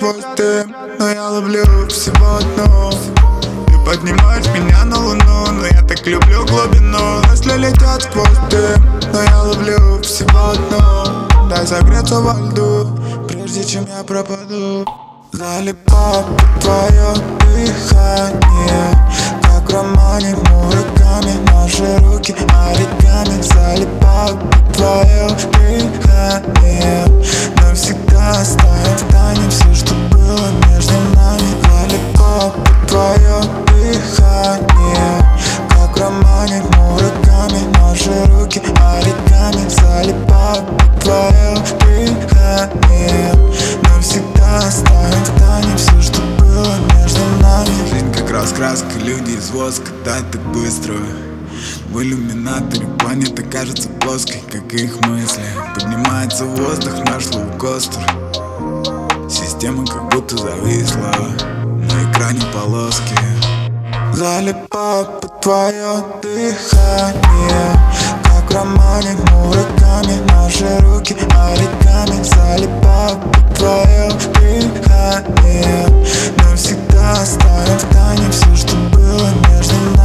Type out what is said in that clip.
твой дым, но я ловлю всего одну. Ты поднимаешь меня на луну, но я так люблю глубину. Мысли летят сквозь дым, но я ловлю всего одну. Дай согреться во льду, прежде чем я пропаду. Залипаю под твое дыхание, как в романе Мураками. Наши руки оригами. Залипаю под твое дыхание, навсегда оставим в тайне все, что было между нами. Залипаю под твое дыхание, как в романе Мураками. Наши руки оригами. Залипаю под твое дыхание, навсегда оставим в тайне все, что было между нами. Жизнь как раскраска, люди из воска, так быстро. В иллюминаторе планета кажется плоской, как и их мысли. Поднимается в воздух наш лоукостер. Система как будто зависла, на экране полоски. Залипаю под твое дыхание, как в романе Мураками. Наши руки оригами. Залипаю под твое дыхание, навсегда оставим в тайне все, что было между нами.